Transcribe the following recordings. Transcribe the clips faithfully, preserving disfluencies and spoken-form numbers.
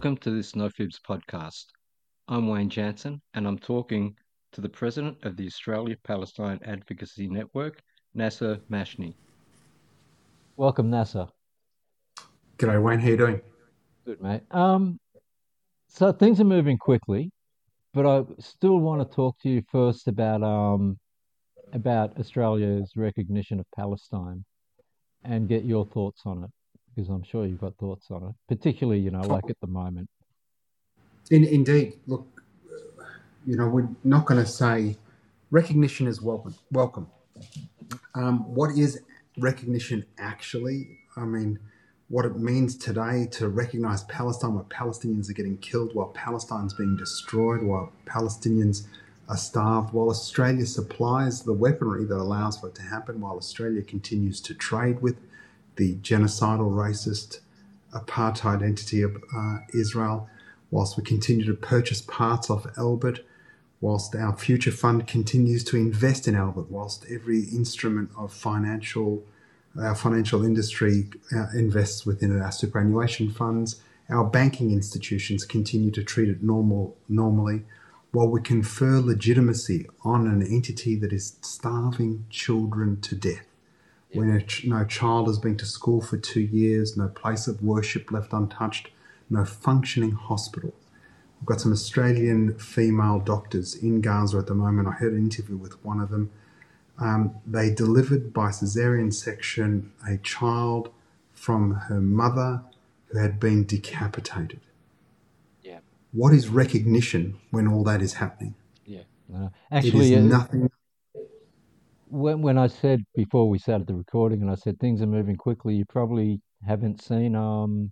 Welcome to this NoFibs podcast. I'm Wayne Jansen, and I'm talking to the President of the Australia-Palestine Advocacy Network, Nasser Mashni. Welcome, Nasser. G'day, Wayne. How you doing? Good, mate. Um, so things are moving quickly, but I still want to talk to you first about um about Australia's recognition of Palestine and get your thoughts on it, because I'm sure you've got thoughts on it, particularly, you know, like at the moment. In, indeed, look, you know, we're not going to say recognition is welcome. Welcome. Um, what is recognition actually? I mean, what it means today to recognise Palestine, where Palestinians are getting killed, while Palestine's being destroyed, while Palestinians are starved, while Australia supplies the weaponry that allows for it to happen, while Australia continues to trade with the genocidal, racist, apartheid entity of uh, Israel, whilst we continue to purchase parts of Albert, whilst our future fund continues to invest in Albert, whilst every instrument of financial, our financial industry uh, invests within our superannuation funds, our banking institutions continue to treat it normal, normally, while we confer legitimacy on an entity that is starving children to death. Yeah. When a ch- no child has been to school for two years, no place of worship left untouched, no functioning hospital. We've got some Australian female doctors in Gaza at the moment. I heard an interview with one of them. Um, they delivered by caesarean section a child from her mother who had been decapitated. Yeah. What is recognition when all that is happening? Yeah. Uh, actually, it is uh, nothing. When when I said before we started the recording, and I said things are moving quickly, you probably haven't seen um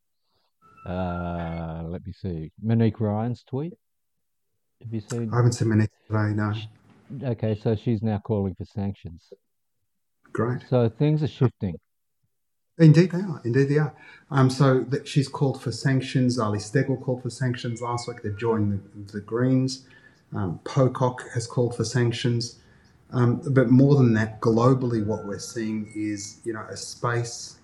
uh let me see Monique Ryan's tweet. Have you seen? I haven't seen Monique today, no. Okay, so she's now calling for sanctions. Great. So things are shifting. Indeed they are. Indeed they are. Um, so that she's called for sanctions. Ali Stegel called for sanctions last week. They've joined the, the Greens. Um, Pocock has called for sanctions. Um, but more than that, globally, what we're seeing is, you know, a space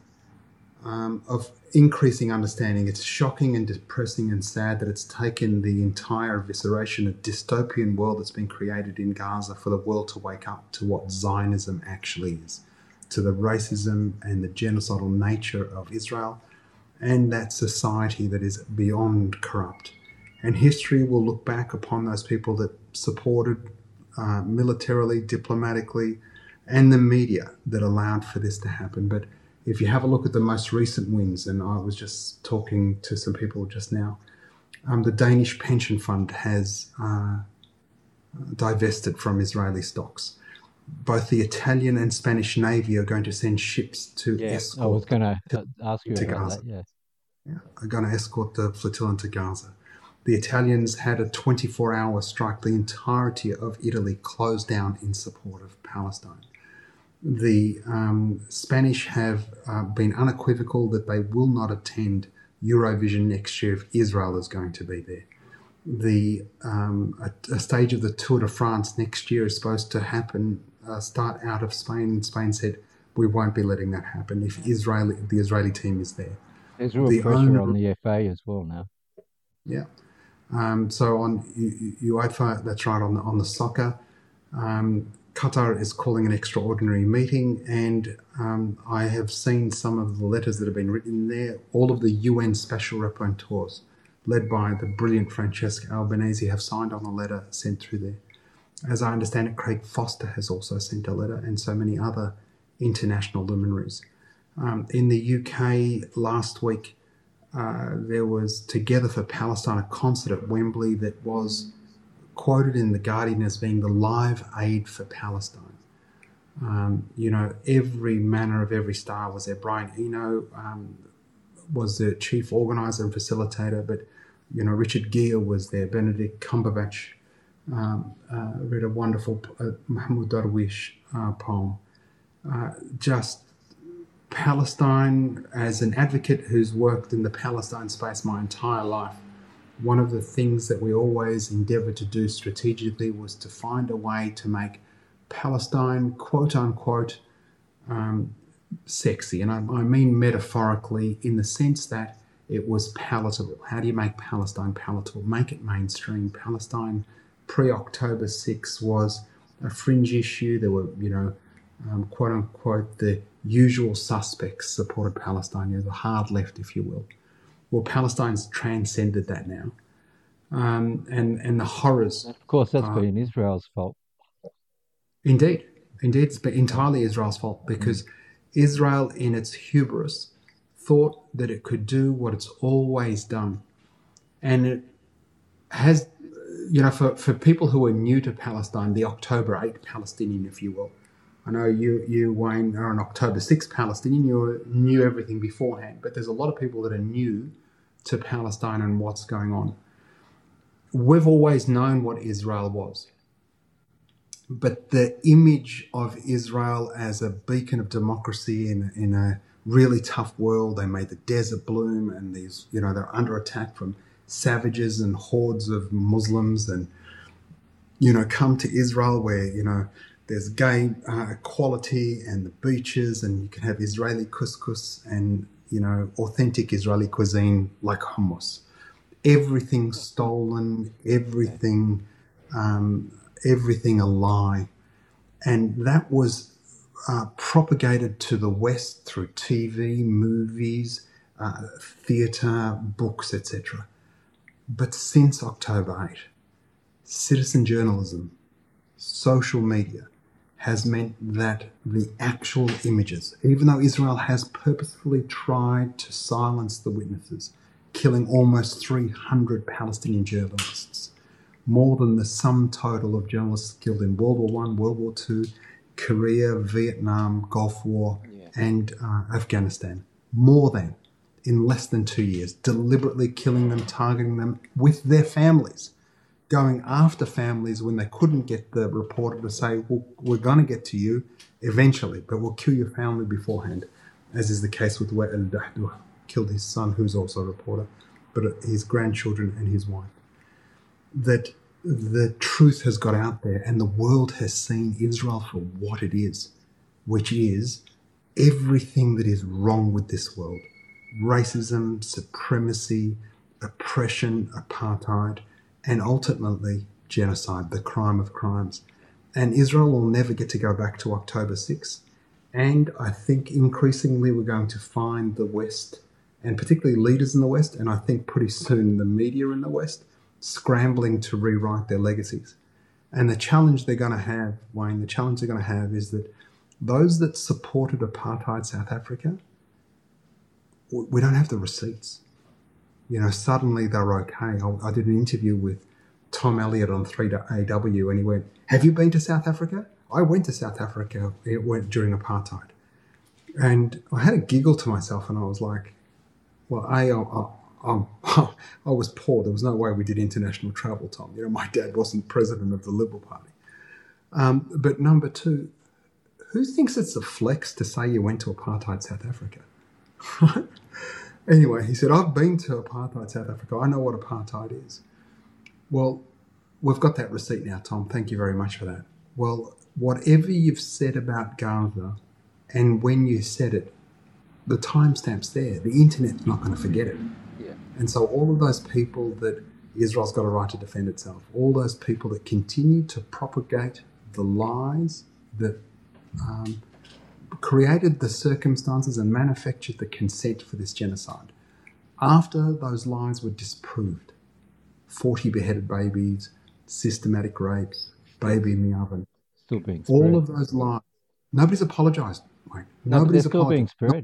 um, of increasing understanding. It's shocking and depressing and sad that it's taken the entire evisceration of dystopian world that's been created in Gaza for the world to wake up to what Zionism actually is, to the racism and the genocidal nature of Israel and that society that is beyond corrupt. And history will look back upon those people that supported uh, militarily, diplomatically, and the media that allowed for this to happen. But if you have a look at the most recent wins, and I was just talking to some people just now, um, the Danish pension fund has uh, divested from Israeli stocks. Both the Italian and Spanish Navy are going to send ships to yeah, escort. I was going to ask you to about Gaza. that. Yeah. Yeah, are going to escort the flotilla to Gaza. The Italians had a twenty-four hour strike. The entirety of Italy closed down in support of Palestine. The um, Spanish have uh, been unequivocal that they will not attend Eurovision next year if Israel is going to be there. The um, a, a stage of the Tour de France next year is supposed to happen, uh, start out of Spain. Spain said, we won't be letting that happen if Israeli, the Israeli team is there. There's real the pressure owner, on the F A as well now. Yeah. Um, so on UEFA, that's right, on the, on the soccer, um, Qatar is calling an extraordinary meeting, and um, I have seen some of the letters that have been written there. All of the U N special rapporteurs, led by the brilliant Francesca Albanese, have signed on a letter sent through there. As I understand it, Craig Foster has also sent a letter, and so many other international luminaries. Um, in the U K last week, uh, there was Together for Palestine, a concert at Wembley that was quoted in The Guardian as being the live aid for Palestine. Um, you know, every manner of every star was there. Brian Eno um, was the chief organizer and facilitator, but, you know, Richard Gere was there. Benedict Cumberbatch um, uh, read a wonderful uh, Mahmoud Darwish uh, poem. Uh, just Palestine, as an advocate who's worked in the Palestine space my entire life, one of the things that we always endeavoured to do strategically was to find a way to make Palestine, quote unquote, um, sexy. And I, I mean metaphorically, in the sense that It was palatable. How do you make Palestine palatable? Make it mainstream. Palestine pre-October sixth was a fringe issue. There were, you know, um, quote unquote, the usual suspects supported Palestine, you know, the hard left, if you will. Well, Palestine's transcended that now. Um, and, and the horrors. Of course, that's Uh, been Israel's fault. indeed, indeed, it's been entirely Israel's fault because Israel, in its hubris, thought that it could do what it's always done. And it has, you know, for, for people who are new to Palestine, the October eighth Palestinian, if you will. I know you, you Wayne, are an October sixth Palestinian. You knew everything beforehand, but there's a lot of people that are new to Palestine and what's going on. We've always known what Israel was. But the image of Israel as a beacon of democracy in, in a really tough world, they made the desert bloom, and these, you know, they're under attack from savages and hordes of Muslims, and, you know, come to Israel where, you know, there's gay uh, equality and the beaches, and you can have Israeli couscous and, you know, authentic Israeli cuisine like hummus. Everything stolen, everything, um, everything a lie. And that was uh, propagated to the West through T V, movies, uh, theatre, books, et cetera. But since October eighth, citizen journalism, social media, has meant that the actual images, even though Israel has purposefully tried to silence the witnesses, killing almost three hundred Palestinian journalists, more than the sum total of journalists killed in World War One, World War Two, Korea, Vietnam, Gulf War, yeah. and uh, Afghanistan. More than, in less than two years, deliberately killing them, targeting them with their families, going after families when they couldn't get the reporter to say, well, we're going to get to you eventually, but we'll kill your family beforehand, as is the case with Wa'il al-Dahdouh, killed his son, who's also a reporter, but his grandchildren and his wife. That the truth has got out there and the world has seen Israel for what it is, which is everything that is wrong with this world. Racism, supremacy, oppression, apartheid, and ultimately genocide, the crime of crimes. And Israel will never get to go back to October sixth. And I think increasingly we're going to find the West, and particularly leaders in the West, and I think pretty soon the media in the West, scrambling to rewrite their legacies. And the challenge they're going to have, Wayne, the challenge they're going to have is that those that supported apartheid South Africa, we don't have the receipts. You know, suddenly they're okay. I, I did an interview with Tom Elliott on three A W, and he went, have you been to South Africa? I went to South Africa it went during apartheid. And I had a giggle to myself, and I was like, well, A, I, I, I was poor. There was no way we did international travel, Tom. You know, my dad wasn't president of the Liberal Party. Um, but number two, who thinks it's a flex to say you went to apartheid South Africa? Right? Anyway, he said, I've been to apartheid South Africa. I know what apartheid is. Well, we've got that receipt now, Tom. Thank you very much for that. Well, whatever you've said about Gaza and when you said it, the timestamp's there. The internet's not going to forget it. Yeah. And so all of those people that Israel's got a right to defend itself, all those people that continue to propagate the lies that um, created the circumstances and manufactured the consent for this genocide. After those lies were disproved, forty beheaded babies, systematic rapes, baby in the oven, Still being spread. all of those lies, nobody's apologised. Like, no, nobody's they're still being apologised. spread.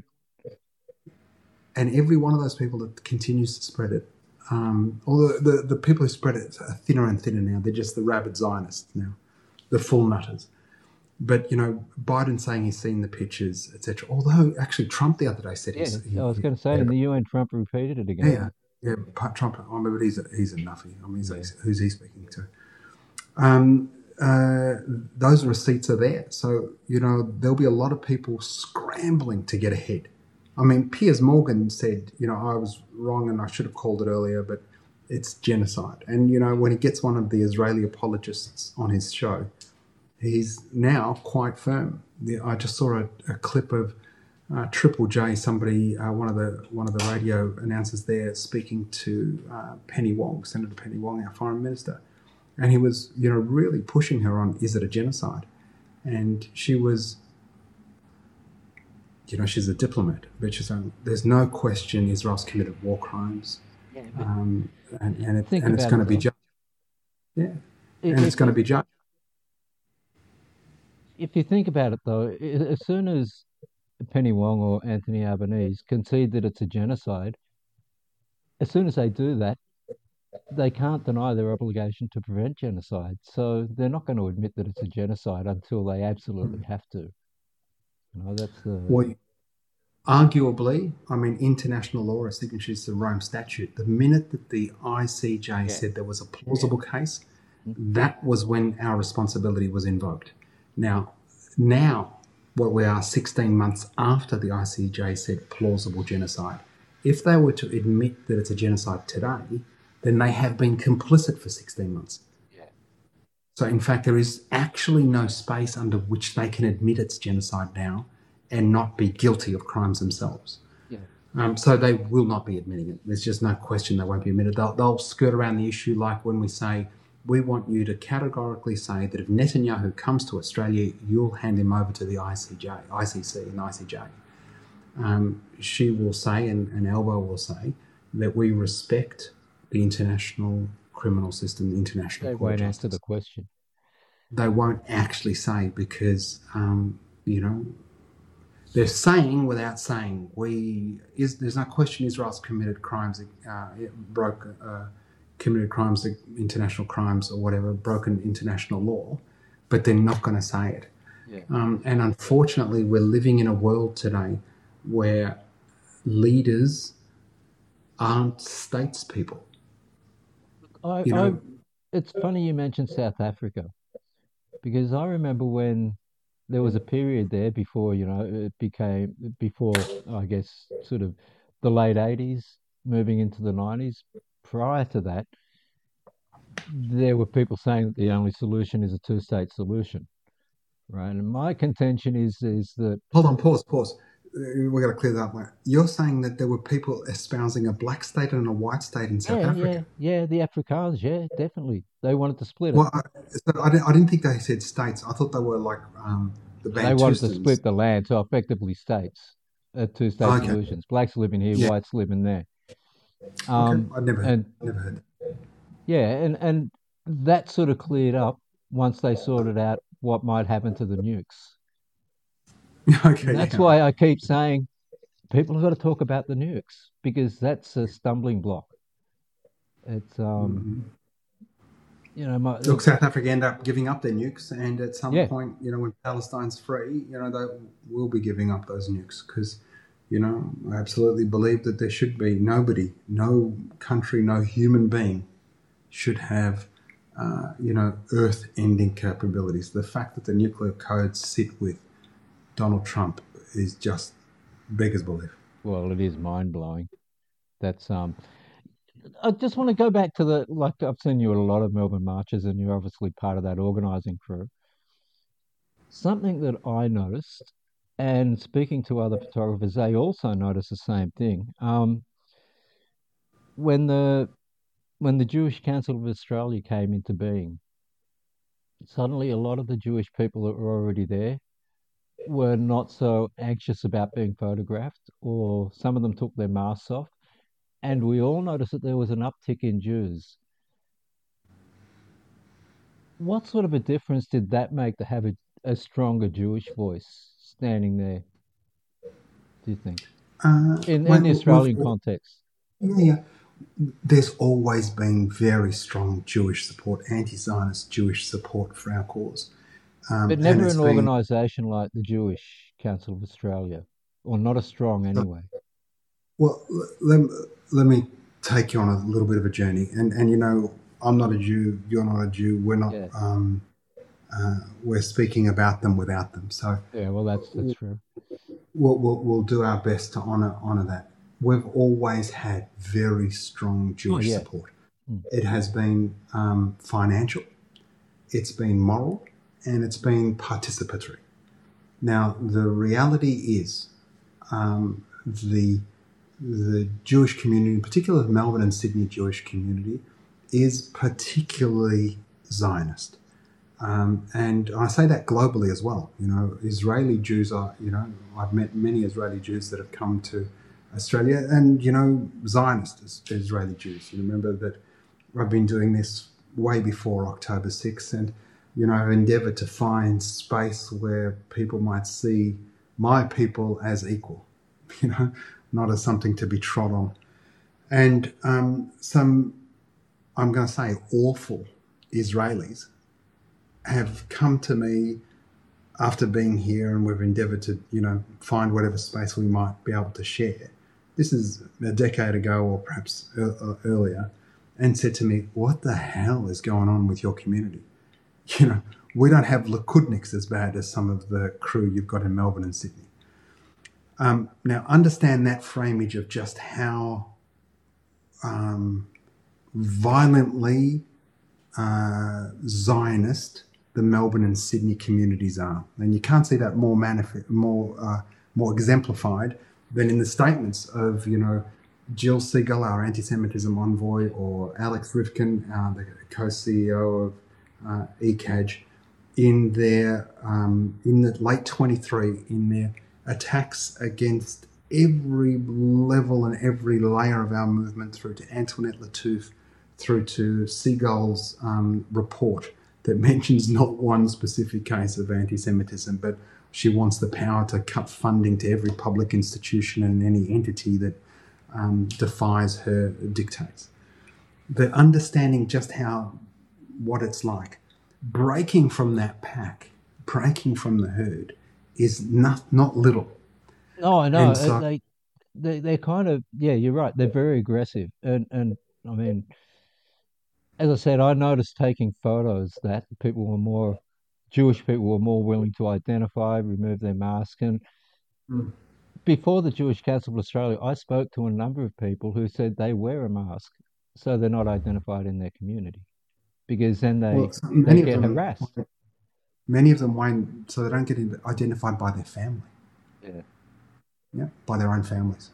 And every one of those people that continues to spread it, um, although the, the people who spread it are thinner and thinner now, they're just the rabid Zionists now, the full nutters. But, you know, Biden saying he's seen the pictures, et cetera. Although, actually, Trump the other day said Yeah, he's... He, I was going to say, yeah, in the U N, Trump repeated it again. Yeah, yeah, yeah, Trump, I remember he's a, he's a nuffy. I mean, he's yeah. a, who's he speaking to? Um, uh, those receipts are there. So, you know, there'll be a lot of people scrambling to get ahead. I mean, Piers Morgan said, you know, I was wrong and I should have called it earlier, but it's genocide. And, you know, when he gets one of the Israeli apologists on his show, he's now quite firm. I just saw a, a clip of uh, Triple J, somebody, uh, one of the one of the radio announcers there, speaking to uh, Penny Wong, Senator Penny Wong, our foreign minister, and he was, you know, really pushing her on, is it a genocide? And she was, you know, she's a diplomat, but she's saying there's no question Israel's committed war crimes, Yeah, but um, and and, it, think and it's about going it to be though. judged. Yeah, and it's If going to you be judged. if you think about it though, i- as soon as Penny Wong or Anthony Albanese concede that it's a genocide, as soon as they do that, they can't deny their obligation to prevent genocide. So they're not going to admit that it's a genocide until they absolutely have to. You know, that's the Well, arguably, I mean, international law, I think it's the Rome Statute. The minute that the I C J yeah. said there was a plausible case, Mm. that was when our responsibility was invoked. Now, now, what we are sixteen months after the I C J said plausible genocide, if they were to admit that it's a genocide today, then they have been complicit for sixteen months. Yeah. So, in fact, there is actually no space under which they can admit it's genocide now and not be guilty of crimes themselves. Yeah. Um, so they will not be admitting it. There's just no question they won't be admitted. They'll, they'll skirt around the issue like when we say, we want you to categorically say that if Netanyahu comes to Australia, you'll hand him over to the I C J, I C C and I C J. Um, she will say, and, and Albo will say, that we respect the international criminal system, the international They court of won't answer the justice. question. They won't actually say because, um, you know, they're saying without saying. We is there's no question Israel's committed crimes, uh, it broke uh, committed crimes, international crimes or whatever, broken international law, but they're not going to say it. Yeah. Um, and unfortunately, we're living in a world today where leaders aren't statespeople. I, You I, know, it's funny you mentioned South Africa because I remember when there was a period there before, you know, it became before, I guess, sort of the late eighties, moving into the nineties. Prior to that, there were people saying that the only solution is a two-state solution, right? And my contention is is that hold on, pause, pause. Uh, We've got to clear that up. Mate. You're saying that there were people espousing a black state and a white state in South yeah, yeah, Africa. yeah, the Afrikaans, yeah, definitely, they wanted to split it. Well, I, so I, didn't, I didn't think they said states. I thought they were like um, the They wanted to Bantustans. split the land, so effectively states, uh, two-state Okay, solutions. Blacks live in here, yeah, whites live in there. okay. Um, I'd never, and never heard. yeah, and and that sort of cleared up once they sorted out what might happen to the nukes. That. And Okay, that's yeah, why I keep saying people have got to talk about the nukes because that's a stumbling block. It's um, mm-hmm. you know, my Look, South Africa end up giving up their nukes, and at some yeah, point, you know, when Palestine's free, you know, they will be giving up those nukes because, you know, I absolutely believe that there should be nobody, no country, no human being should have, uh, you know, earth-ending capabilities. The fact that the nuclear codes sit with Donald Trump is just beggars belief. well, it is mind blowing. That's um, I just want to go back to the like I've seen you at a lot of Melbourne marches, and you're obviously part of that organising crew. Something that I noticed, and speaking to other photographers, they also noticed the same thing. Um, when the when the Jewish Council of Australia came into being, suddenly a lot of the Jewish people that were already there were not so anxious about being photographed, or some of them took their masks off. And we all noticed that there was an uptick in Jews. What sort of a difference did that make to have a, a stronger Jewish voice standing there, do you think? Uh, In in the well, we've, Australian context. yeah, yeah. There's always been very strong Jewish support, anti-Zionist Jewish support for our cause, um, But and never it's an been. organisation like the Jewish Council of Australia, or not as strong anyway. Well, let, let me take you on a little bit of a journey, and and you know, I'm not a Jew, you're not a Jew, we're not. Yeah, Um, uh, we're speaking about them without them, so yeah. Well, that's that's true. we'll, we'll, we'll do our best to honour honour that. We've always had very strong Oh Jewish yeah. support. Mm. It has been um, financial, it's been moral, and it's been participatory. Now, the reality is, um, the the Jewish community, in particular the Melbourne and Sydney Jewish community, is particularly Zionist. Um, and I say that globally as well. You know, Israeli Jews are, you know, I've met many Israeli Jews that have come to Australia, and, you know, Zionist Israeli Jews. You remember that I've been doing this way before October sixth, and, you know, I've endeavoured to find space where people might see my people as equal, you know, not as something to be trod on. And um, some, I'm going to say, awful Israelis have come to me after being here, and we've endeavoured to, you know, find whatever space we might be able to share. This is a decade ago or perhaps earlier, and said to me, what the hell is going on with your community? You know, we don't have Likudniks as bad as some of the crew you've got in Melbourne and Sydney. Um, now, understand that frameage of just how um, violently uh, Zionist the Melbourne and Sydney communities are. And you can't see that more manif- more uh, more exemplified than in the statements of, you know, Jill Siegel, our anti-Semitism envoy, or Alex Rifkin, uh, the co-C E O of uh, E C A J, in their um, in the late twenty-three, in their attacks against every level and every layer of our movement, through to Antoinette Lattouf, through to Siegel's um, report that mentions not one specific case of anti-Semitism, but she wants the power to cut funding to every public institution and any entity that um, defies her dictates. But understanding just how, what it's like, breaking from that pack, breaking from the herd, is not not little. No, I know. And uh, so, They, they, they're kind of, yeah, you're right. They're very aggressive. And, and I mean, as I said, I noticed taking photos that people were more, Jewish people were more willing to identify, remove their mask. And mm, before the Jewish Council of Australia, I spoke to a number of people who said they wear a mask so they're not identified in their community, because then well, they so they many of get them, harassed. many of them won't, so they don't get identified by their family, Yeah. yeah, by their own families.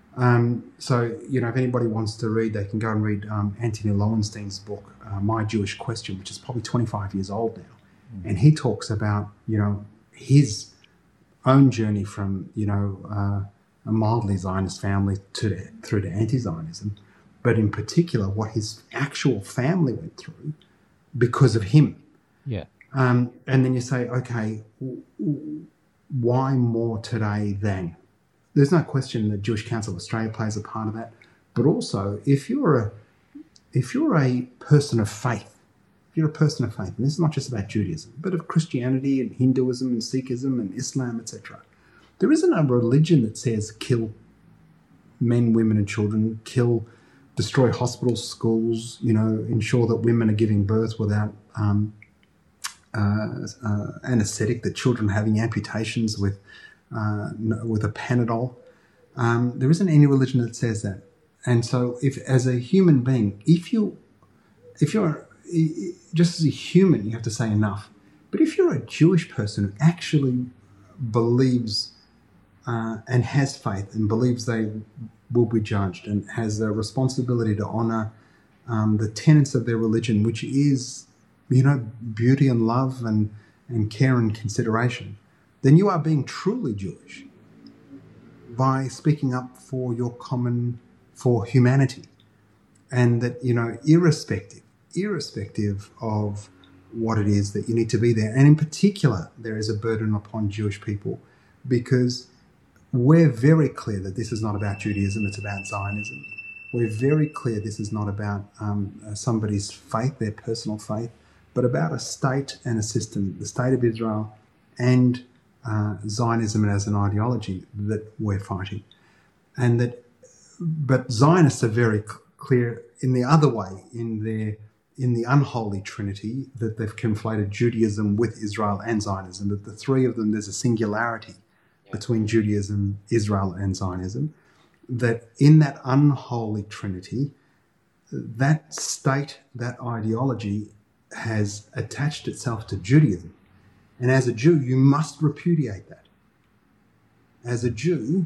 Um, so, you know, if anybody wants to read, they can go and read um, Anthony Lowenstein's book, uh, My Jewish Question, which is probably twenty-five years old now. Mm. And he talks about, you know, his own journey from, you know, uh, a mildly Zionist family to the, through to anti-Zionism, but in particular what his actual family went through because of him. Yeah. Um, and then you say, okay, w- w- why more today than? There's no question the Jewish Council of Australia plays a part of that. But also, if you're a if you're a person of faith, if you're a person of faith, and this is not just about Judaism, but of Christianity and Hinduism and Sikhism and Islam, et cetera, there isn't a religion that says kill men, women, and children, kill, destroy hospitals, schools, you know, ensure that women are giving birth without um, uh, uh, anaesthetic, that children are having amputations with uh, with a Panadol. Um, there isn't any religion that says that. And so, if as a human being, if you, if you're just as a human, you have to say enough. But if you're a Jewish person who actually believes uh, and has faith and believes they will be judged and has a responsibility to honour um, the tenets of their religion, which is, you know, beauty and love and, and care and consideration, then you are being truly Jewish by speaking up for your common, for humanity. And that, you know, irrespective, irrespective of what it is that you need to be there. And in particular, there is a burden upon Jewish people because we're very clear that this is not about Judaism, it's about Zionism. We're very clear this is not about um, somebody's faith, their personal faith, but about a state and a system, the state of Israel and uh, Zionism as an ideology that we're fighting. And that, but Zionists are very clear in the other way, in their in the unholy trinity, that they've conflated Judaism with Israel and Zionism, that the three of them, there's a singularity yeah. between Judaism, Israel and Zionism, that in that unholy trinity, that state, that ideology has attached itself to Judaism. And as a Jew, you must repudiate that. As a Jew,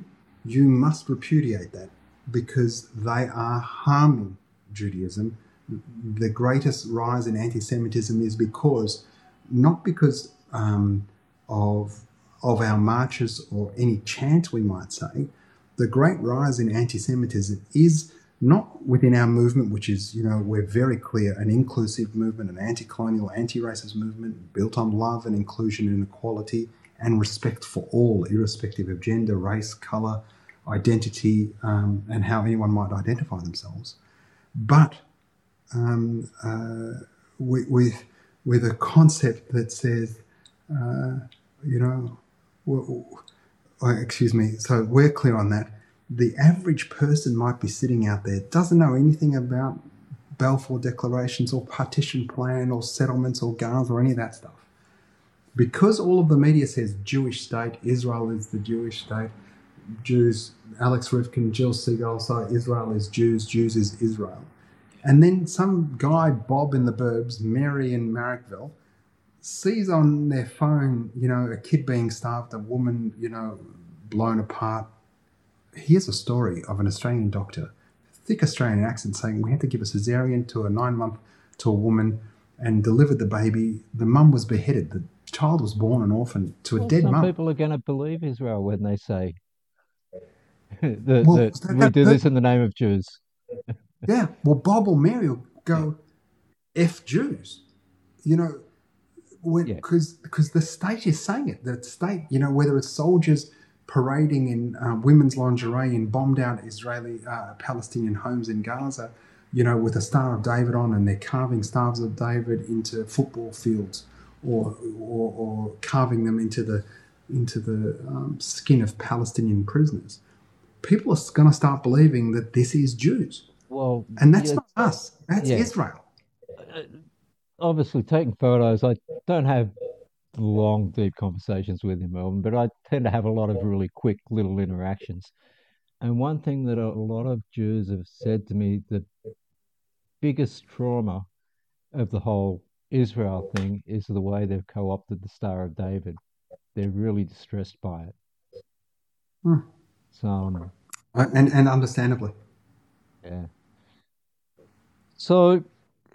you must repudiate that because they are harming Judaism. The greatest rise in anti-Semitism is because, not because um, of of our marches or any chant, we might say, the great rise in anti-Semitism is not within our movement, which is, you know, we're very clear, an inclusive movement, an anti-colonial, anti-racist movement built on love and inclusion and equality and respect for all, irrespective of gender, race, colour, identity, um, and how anyone might identify themselves. But um, uh, with, with, with a concept that says, uh, you know, w- w- excuse me, so we're clear on that. The average person might be sitting out there, doesn't know anything about Balfour declarations or partition plan or settlements or Gaza or any of that stuff. Because all of the media says Jewish state, Israel is the Jewish state, Jews, Alex Rifkin, Jill Seagull say Israel is Jews, Jews is Israel. And then some guy, Bob in the burbs, Mary in Marrickville, sees on their phone, you know, a kid being starved, a woman, you know, blown apart. Here's a story of an Australian doctor, thick Australian accent, saying we had to give a cesarean to a nine-month to a woman and delivered the baby. The mum was beheaded. The child was born an orphan to a Well, dead some mum. people are going to believe Israel when they say that, Well, that that, we that, do that, this in the name of Jews. yeah, well, Bob or Mary will Yeah, go, F Jews, you know, yeah, because because the state is saying it. The state, you know, whether it's soldiers parading in uh, women's lingerie in bombed out Israeli uh, Palestinian homes in Gaza, you know, with a Star of David on, and they're carving stars of David into football fields, or or, or carving them into the into the um, skin of Palestinian prisoners. People are going to start believing that this is Jews, well, and that's yeah, not us. That's yeah. Israel. Uh, Obviously, taking photos, I don't have long, deep conversations with him, Melvin, but I tend to have a lot of really quick little interactions. And one thing that a lot of Jews have said to me, the biggest trauma of the whole Israel thing is the way they've co-opted the Star of David. They're really distressed by it. Hmm. So, um, Uh, and and understandably. yeah. So,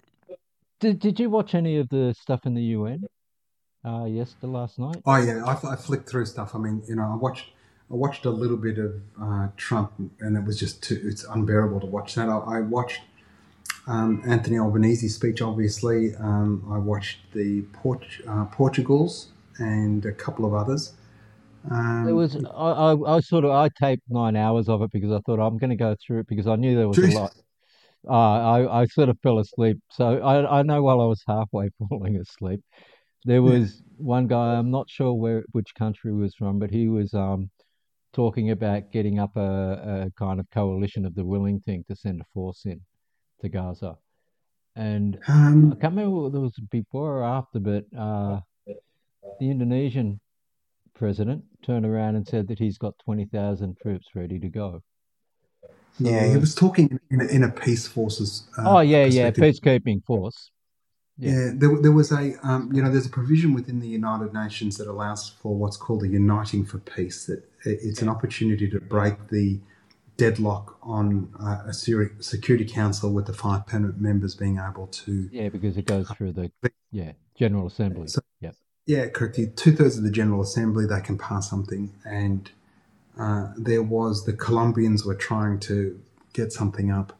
did did you watch any of the stuff in the U N uh, yesterday, last night? Oh yeah, I, I flicked through stuff. I mean, you know, I watched I watched a little bit of uh, Trump, and it was just too, it's unbearable to watch that. I, I watched um, Anthony Albanese's speech. Obviously, um, I watched the Port, uh, Portugals and a couple of others. There Um, was I, I, I sort of I taped nine hours of it because I thought I'm going to go through it because I knew there was a geez. lot. Uh, I I sort of fell asleep, so I I know while I was halfway falling asleep, there Yeah. was one guy. I'm not sure where which country he was from, but he was um talking about getting up a, a kind of coalition of the willing thing to send a force in to Gaza. And I Um, can't remember whether it was before or after, but uh, the Indonesian president turned around and said that he's got twenty thousand troops ready to go. yeah, he So, was talking in a, in a peace forces uh, oh, yeah, yeah, perspective. peacekeeping force. Yeah, Yeah, there, there was a, um, you know, there's a provision within the United Nations that allows for what's called a uniting for peace. That it's an yeah, opportunity to break the deadlock on uh, a Security Council with the five permanent members being able to. yeah, because it goes through the, yeah, General Assembly. So, Yep. yeah, correctly. Two thirds of the General Assembly they can pass something, and uh, there was the Colombians were trying to get something up.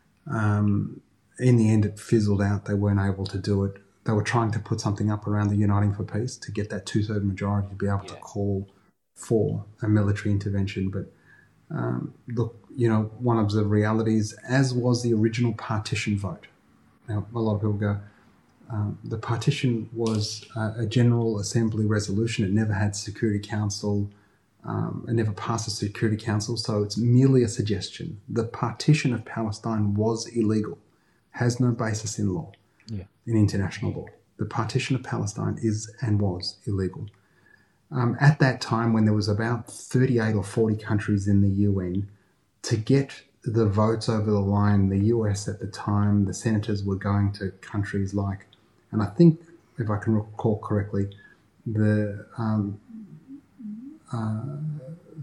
Um, in the end, it fizzled out. They weren't able to do it. They were trying to put something up around the Uniting for Peace to get that two-third majority to be able to Yeah. call for a military intervention. But um, look, you know, one of the realities, as was the original partition vote. Now, a lot of people go, um, the partition was a, a General Assembly resolution. It never had Security Council. Um, it never passed a Security Council, so it's merely a suggestion. The partition of Palestine was illegal, has no basis in law, Yeah. in international law. The partition of Palestine is and was illegal. Um, at that time, when there was about thirty-eight or forty countries in the U N, to get the votes over the line, the U S at the time, the senators were going to countries like, and I think, if I can recall correctly, the um, uh,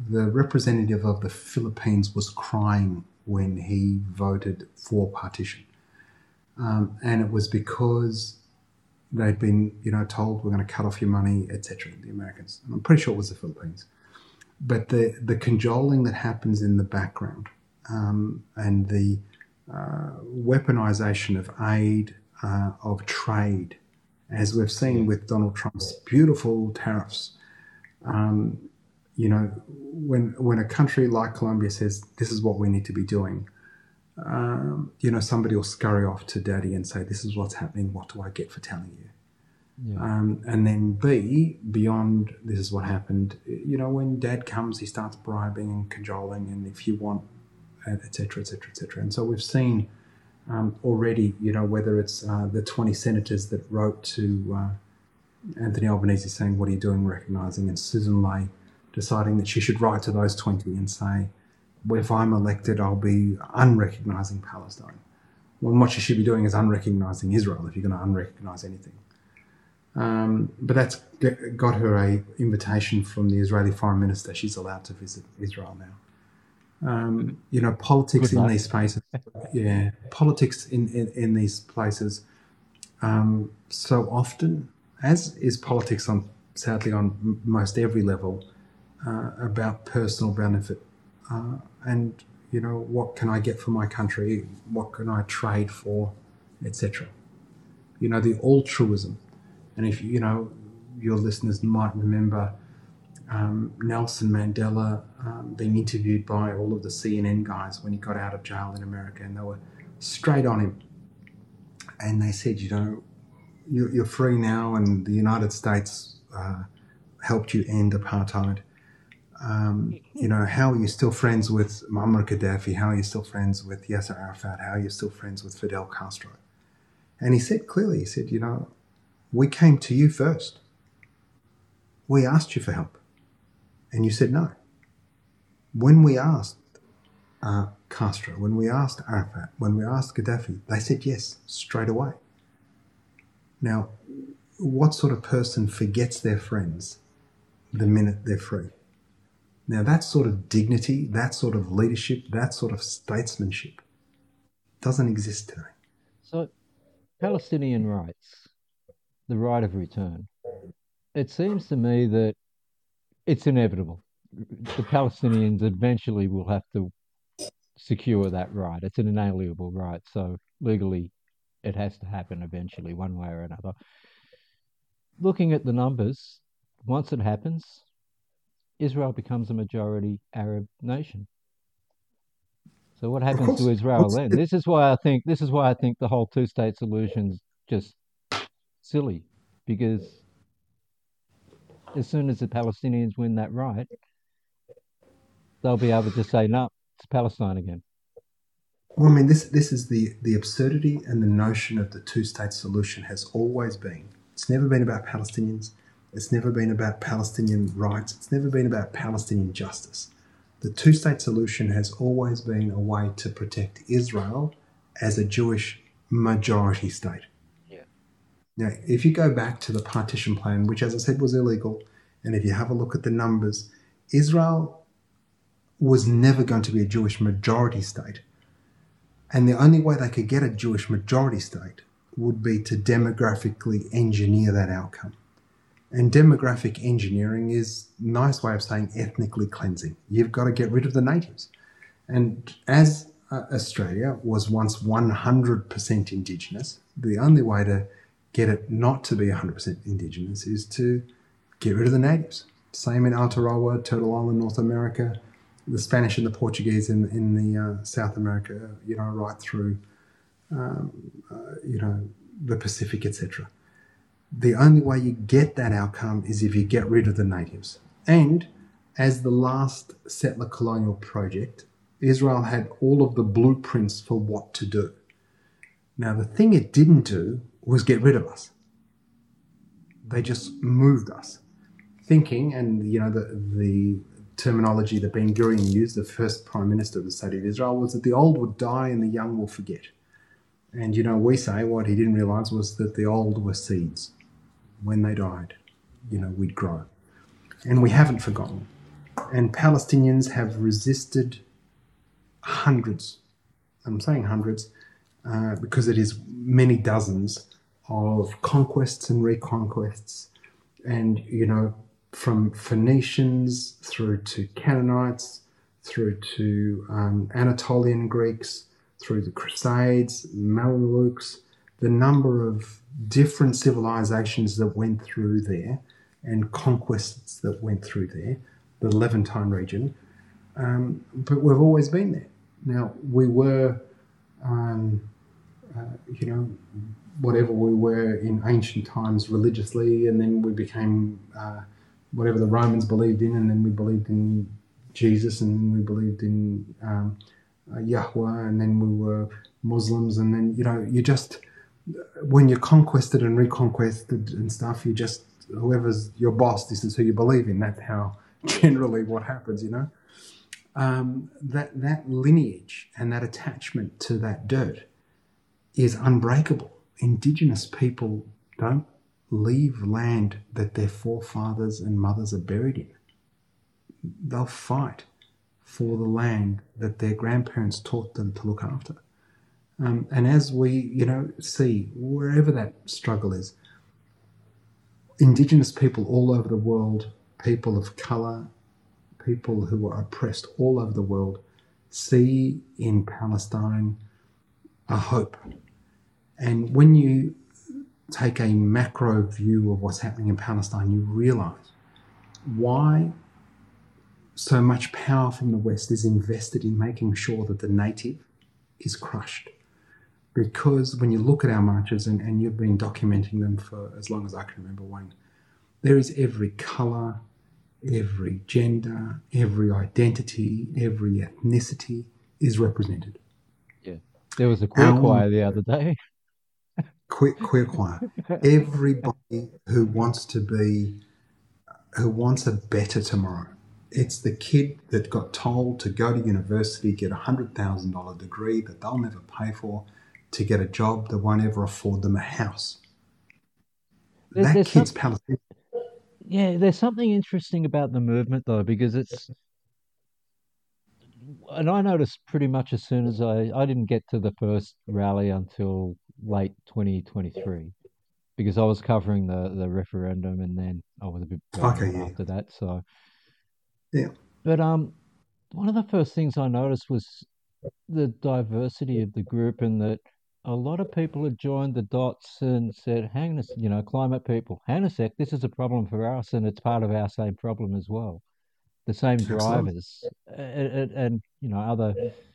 the representative of the Philippines was crying when he voted for partition. Um, and it was because they'd been, you know, told we're going to cut off your money, et cetera, the Americans. And I'm pretty sure it was the Philippines. But the, the cajoling that happens in the background um, and the uh, weaponization of aid, uh, of trade, as we've seen with Donald Trump's beautiful tariffs, um, you know, when when a country like Colombia says this is what we need to be doing, um, you know, somebody will scurry off to daddy and say, this is what's happening. What do I get for telling you? Yeah. Um, and then B, beyond this is what happened, you know, when dad comes, he starts bribing and cajoling, and if you want, et cetera, et cetera, et cetera. And so we've seen um, already, you know, whether it's uh, the twenty senators that wrote to uh, Anthony Albanese saying, what are you doing recognising, and Susan Ley deciding that she should write to those twenty and say, well, if I'm elected, I'll be unrecognising Palestine. Well, what she should be doing is unrecognising Israel if you're going to unrecognise anything. Um, but that's got her a invitation from the Israeli foreign minister. She's allowed to visit Israel now. Um, you know, politics in these spaces, yeah, politics in, in, in these places um, so often, as is politics on, sadly, on most every level, uh, about personal benefit. Uh, and, you know, what can I get for my country? What can I trade for, et cetera. You know, the altruism. And if, you know, your listeners might remember um, Nelson Mandela um, being interviewed by all of the C N N guys when he got out of jail in America, and they were straight on him. And they said, you know, you're, you're free now, and the United States uh, helped you end apartheid. Um, you know, how are you still friends with Muammar Gaddafi? How are you still friends with Yasser Arafat? How are you still friends with Fidel Castro? And he said clearly, he said, you know, we came to you first. We asked you for help, and you said no. When we asked uh, Castro, when we asked Arafat, when we asked Gaddafi, they said yes straight away. Now, what sort of person forgets their friends the minute they're free? Now, that sort of dignity, that sort of leadership, that sort of statesmanship doesn't exist today. So, Palestinian rights, the right of return. It seems to me that it's inevitable. The Palestinians eventually will have to secure that right. It's an inalienable right. So legally, it has to happen eventually, one way or another. Looking at the numbers, once it happens, Israel becomes a majority Arab nation. So what happens to Israel What's then? it? This is why I think this is why I think the whole two-state solution's just silly, because as soon as the Palestinians win that right, they'll be able to say, no, it's Palestine again. Well, I mean, this this is the, the absurdity and the notion of the two-state solution has always been. It's never been about Palestinians. It's never been about Palestinian rights. It's never been about Palestinian justice. The two-state solution has always been a way to protect Israel as a Jewish majority state. Yeah. Now, if you go back to the partition plan, which, as I said, was illegal, and if you have a look at the numbers, Israel was never going to be a Jewish majority state. And the only way they could get a Jewish majority state would be to demographically engineer that outcome. And demographic engineering is a nice way of saying ethnically cleansing. You've got to get rid of the natives. And as uh, Australia was once one hundred percent Indigenous, the only way to get it not to be one hundred percent Indigenous is to get rid of the natives. Same in Aotearoa, Turtle Island, North America, the Spanish and the Portuguese in, in the uh, South America, you know, right through, um, uh, you know, the Pacific, et cetera. The only way you get that outcome is if you get rid of the natives. And as the last settler colonial project, Israel had all of the blueprints for what to do. Now, the thing it didn't do was get rid of us. They just moved us. Thinking, and, you know, the, the terminology that Ben Gurion used, the first prime minister of the state of Israel, was that the old would die and the young will forget. And, you know, we say what he didn't realize was that the old were seeds. When they died, you know, we'd grow. And we haven't forgotten. And Palestinians have resisted hundreds, I'm saying hundreds, uh, because it is many dozens of conquests and reconquests. And, you know, from Phoenicians through to Canaanites, through to um, Anatolian Greeks, through the Crusades, Mamelukes, the number of different civilizations that went through there and conquests that went through there, the Levantine region. Um, but we've always been there. Now, we were, um, uh, you know, whatever we were in ancient times religiously, and then we became uh, whatever the Romans believed in, and then we believed in Jesus, and then we believed in um, uh, Yahweh, and then we were Muslims, and then, you know, you just, when you're conquested and reconquested and stuff, you just, whoever's your boss, this is who you believe in. That's how generally what happens, you know. Um, that that lineage and that attachment to that dirt is unbreakable. Indigenous people don't leave land that their forefathers and mothers are buried in. They'll fight for the land that their grandparents taught them to look after. Um, and as we, you know, see wherever that struggle is, Indigenous people all over the world, people of colour, people who are oppressed all over the world, see in Palestine a hope. And when you take a macro view of what's happening in Palestine, you realise why so much power from the West is invested in making sure that the native is crushed. Because when you look at our marches, and, and you've been documenting them for as long as I can remember, Wayne, there is every colour, every gender, every identity, every ethnicity is represented. Yeah. There was a queer Our, choir the other day. Queer, queer choir. Everybody who wants to be, who wants a better tomorrow. It's the kid that got told to go to university, get a one hundred thousand dollars degree that they'll never pay for, to get a job that won't ever afford them a house. There, That there's kid's some, Palestinian. yeah, there's something interesting about the movement though, because it's, and I noticed pretty much as soon as I, I didn't get to the first rally until late twenty twenty-three, because I was covering the, the referendum and then I was a bit burnt Okay, out yeah. after that. So, Yeah. but um, one of the first things I noticed was the diversity of the group, and that a lot of people had joined the dots and said, hang on, a s- you know, climate people, hang on a sec, this is a problem for us and it's part of our same problem as well. The same Absolutely. drivers and, and, and you know, other.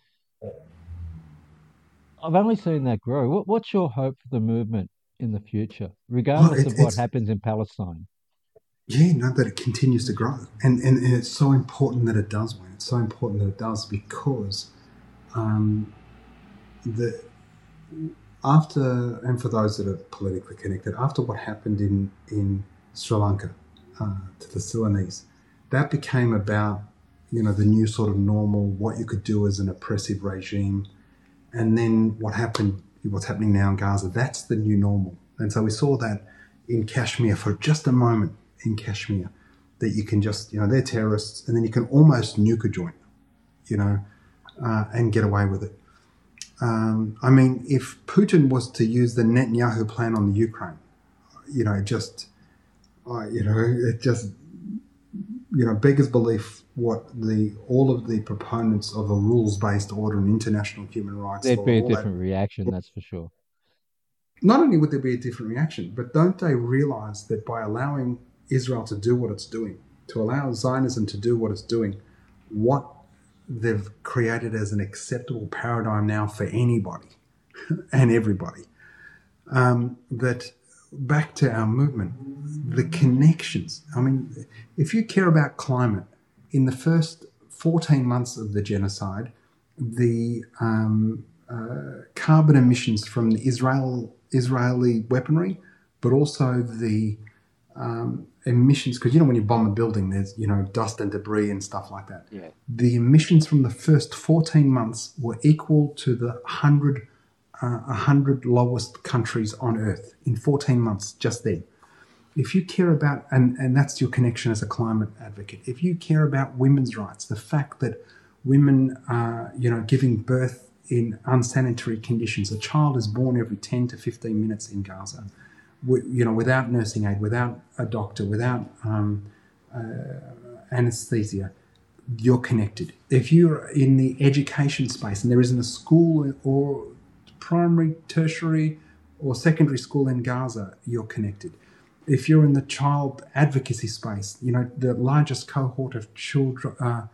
I've only seen that grow. What, what's your hope for the movement in the future, Oh, regardless it, of what it's, happens in Palestine? yeah, no, that it continues to grow. And, and, and it's so important that it does, Wayne. It's so important that it does because um, the after, and for those that are politically connected, after what happened in, in Sri Lanka uh, to the Ceylonese, that became about, you know, the new sort of normal, what you could do as an oppressive regime. And then what happened, what's happening now in Gaza, that's the new normal. And so we saw that in Kashmir for just a moment in Kashmir, that you can just, you know, they're terrorists, and then you can almost nuke a joint, you know, uh, and get away with it. Um, I mean, if Putin was to use the Netanyahu plan on the Ukraine, you know, it just, uh, you know, it just, you know, beggars belief what the all of the proponents of a rules-based order and international human rights There'd law and be a all that. different reaction, that's for sure. Not only would there be a different reaction, but don't they realize that by allowing Israel to do what it's doing, to allow Zionism to do what it's doing, what they've created as an acceptable paradigm now for anybody and everybody, um, that back to our movement, the connections. I mean, if you care about climate, in the first fourteen months of the genocide, the um, uh, carbon emissions from the Israel Israeli weaponry, but also the um, emissions, because you know when you bomb a building, there's you know dust and debris and stuff like that. Yeah. The emissions from the first fourteen months were equal to the hundred uh, one hundred lowest countries on Earth in fourteen months, just then. if you care about, and, and that's your connection as a climate advocate, if you care about women's rights, the fact that women are, you know, giving birth in unsanitary conditions, a child is born every ten to fifteen minutes in Gaza, you know, without nursing aid, without a doctor, without um, uh, anesthesia, you're connected. If you're in the education space and there isn't a school or primary, tertiary or secondary school in Gaza, you're connected. If you're in the child advocacy space, you know, the largest cohort of children, uh,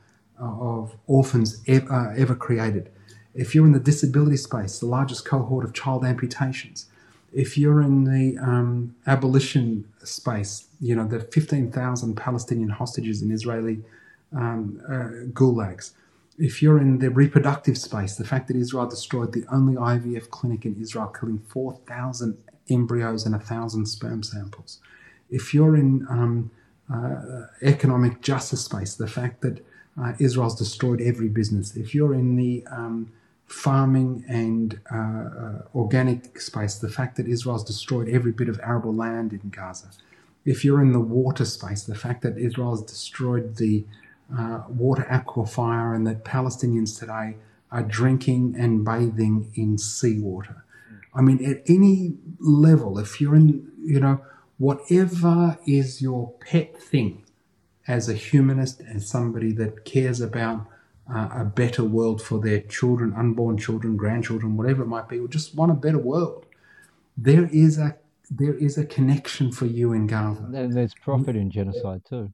of orphans ever, uh, ever created. If you're in the disability space, the largest cohort of child amputations. If you're in the um, abolition space, you know, the fifteen thousand Palestinian hostages in Israeli um, uh, gulags. If you're in the reproductive space, the fact that Israel destroyed the only I V F clinic in Israel, killing four thousand embryos and one thousand sperm samples. If you're in um, uh, economic justice space, the fact that uh, Israel's destroyed every business. If you're in the um, farming and uh, uh, organic space, the fact that Israel's destroyed every bit of arable land in Gaza. If you're in the water space, the fact that Israel's destroyed the uh, water aquifer and that Palestinians today are drinking and bathing in seawater. I mean, at any level, if you're in, you know, whatever is your pet thing as a humanist, as somebody that cares about uh, a better world for their children, unborn children, grandchildren, whatever it might be, or just want a better world, there is a there is a connection for you in Gaza. And there's profit in genocide too.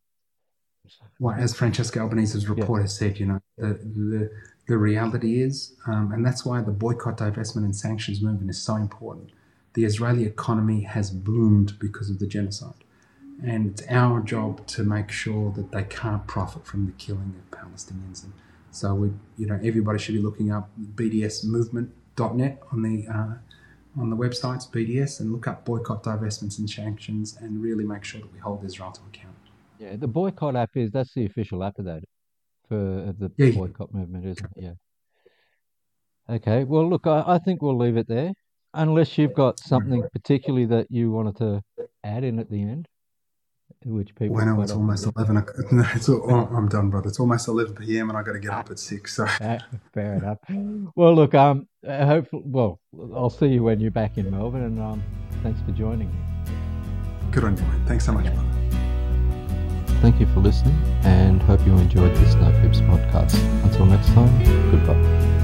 Well, as Francesca Albanese's report yeah. has said, you know, the the, the reality is, um, and that's why the boycott, divestment and sanctions movement is so important. The Israeli economy has boomed because of the genocide. And it's our job to make sure that they can't profit from the killing of Palestinians. And so, we, you know, everybody should be looking up B D S movement dot net on the uh, on the websites, B D S, and look up boycott, divestments and sanctions and really make sure that we hold Israel to account. Yeah, the boycott app is, that's the official app of that for the yeah, boycott yeah. movement, isn't it? Yeah. Okay, well, look, I, I think we'll leave it there. Unless you've got something particularly that you wanted to add in at the end, which people. Well, no, it's almost eleven. No, it's all, oh, I'm done, brother. It's almost eleven p m and I got to get ah, up at six. So fair enough. Well, look, um, hopefully, well, I'll see you when you're back in Melbourne, and um, thanks for joining me. Good on you, mate. Thanks so much, brother. Thank you for listening, and hope you enjoyed this No Fibs podcast. Until next time, goodbye.